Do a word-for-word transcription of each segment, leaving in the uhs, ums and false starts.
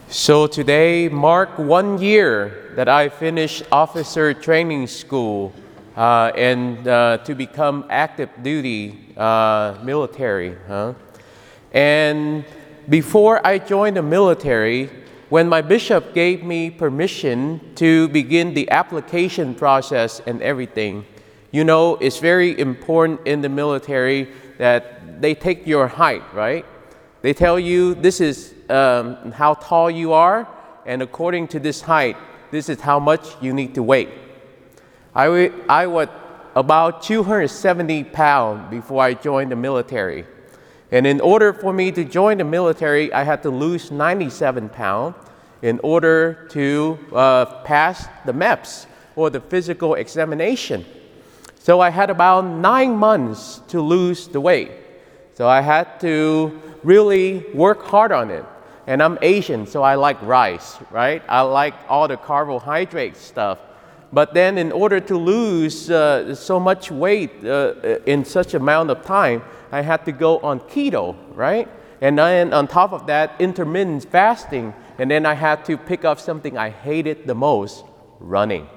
So today marked one year that I finished officer training school uh, and uh, to become active duty uh, military. Huh? And before I joined the military, when my bishop gave me permission to begin the application process and everything, you know, it's very important in the military that they take your height, right? They tell you this is um, how tall you are, and according to this height, this is how much you need to weigh. I, w- I was about two hundred seventy pounds before I joined the military. And in order for me to join the military, I had to lose ninety-seven pounds in order to uh, pass the M E P S, or the physical examination. So I had about nine months to lose the weight. So I had to really work hard on it. And I'm Asian, so I like rice, right? I like all the carbohydrate stuff. But then in order to lose uh, so much weight uh, in such amount of time, I had to go on keto, right? And then on top of that, intermittent fasting. And then I had to pick up something I hated the most, running.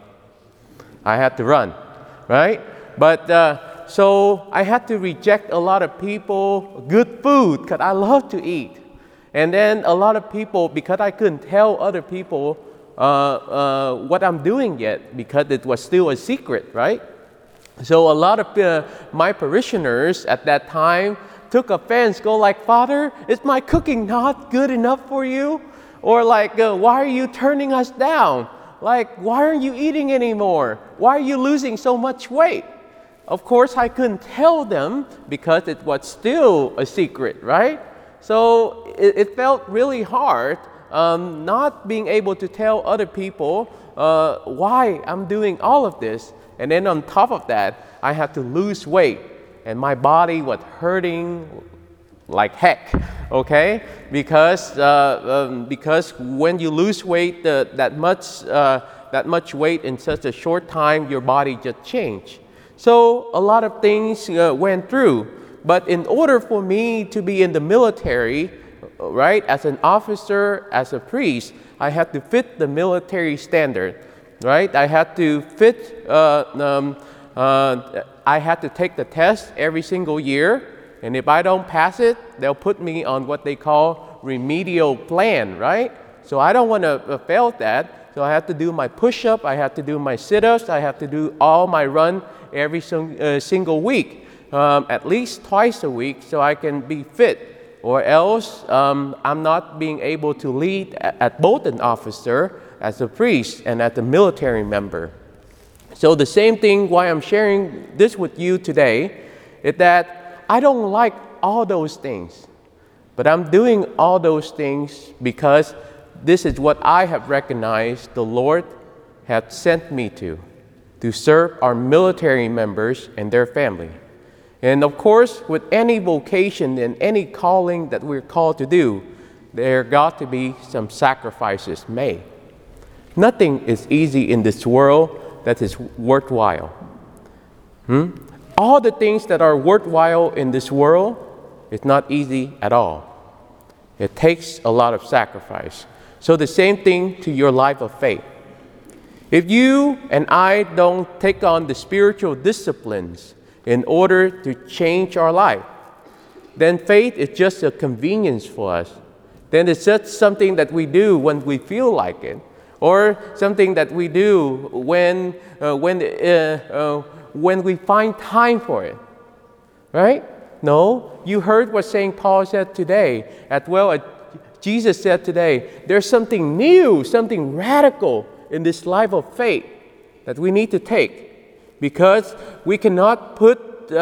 I had to run, right? But uh, so I had to reject a lot of people, good food, because I love to eat. And then a lot of people, because I couldn't tell other people uh, uh, what I'm doing yet, because it was still a secret, right? So a lot of uh, my parishioners at that time took offense, go like, "Father, is my cooking not good enough for you?" Or like, uh, "Why are you turning us down? Like, why aren't you eating anymore? Why are you losing so much weight?" Of course, I couldn't tell them because it was still a secret, right? So it, it felt really hard um, not being able to tell other people uh, why I'm doing all of this. And then on top of that, I had to lose weight, and my body was hurting like heck, okay? Because uh, um, because when you lose weight uh, that much uh, that much weight in such a short time, your body just changed. So a lot of things uh, went through. But in order for me to be in the military, right, as an officer, as a priest, I had to fit the military standard, right? I had to fit, uh, um, uh, I had to take the test every single year. And if I don't pass it, they'll put me on what they call remedial plan, right? So I don't want to uh, fail that. So I have to do my push-up, I have to do my sit-ups, I have to do all my run every sing- uh, single week. Um, at least twice a week, so I can be fit, or else um, I'm not being able to lead at, at both an officer, as a priest, and as a military member. So the same thing why I'm sharing this with you today is that I don't like all those things, but I'm doing all those things because this is what I have recognized the Lord has sent me to, to serve our military members and their family. And of course, with any vocation and any calling that we're called to do, there got to be some sacrifices made. Nothing is easy in this world that is worthwhile. Hmm? All the things that are worthwhile in this world is not easy at all. It takes a lot of sacrifice. So the same thing to your life of faith. If you and I don't take on the spiritual disciplines in order to change our life, then faith is just a convenience for us. Then it's just something that we do when we feel like it, or something that we do when uh, when uh, uh, when we find time for it, right? No, you heard what Saint Paul said today, as well as Jesus said today. There's something new, something radical in this life of faith that we need to take. Because we cannot put uh,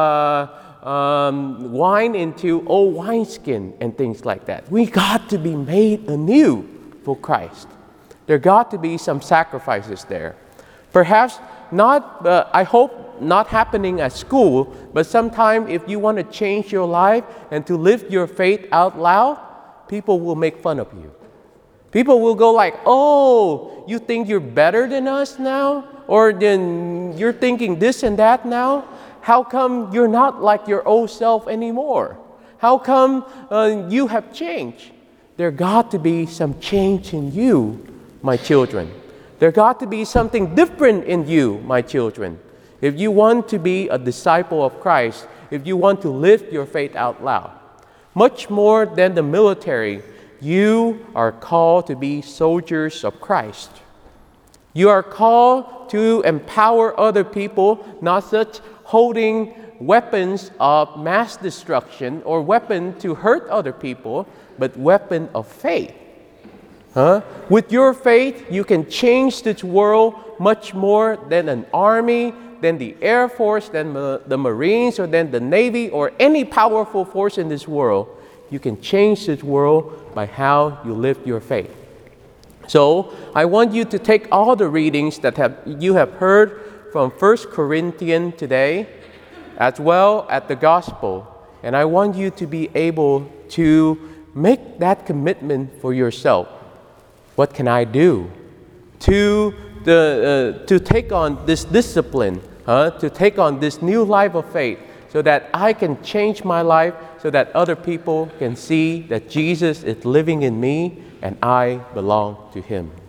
uh, um, wine into old wineskin and things like that. We got to be made anew for Christ. There got to be some sacrifices there. Perhaps not, uh, I hope not happening at school, but sometime if you want to change your life and to live your faith out loud, people will make fun of you. People will go like, "Oh, you think you're better than us now? Or then you're thinking this and that now? How come you're not like your old self anymore? How come uh, you have changed?" there got to be some change in you, my children. There got to be something different in you, my children. If you want to be a disciple of Christ, if you want to live your faith out loud, much more than the military, you are called to be soldiers of Christ. You are called to empower other people, not just holding weapons of mass destruction or weapon to hurt other people, but weapon of faith. Huh? With your faith, you can change this world much more than an army, than the Air Force, than the Marines, or than the Navy, or any powerful force in this world. You can change this world by how you live your faith. So, I want you to take all the readings that have, you have heard from First Corinthians today, as well as the Gospel, and I want you to be able to make that commitment for yourself. What can I do to, the, uh, to take on this discipline, huh? to take on this new life of faith, so that I can change my life, so that other people can see that Jesus is living in me and I belong to Him.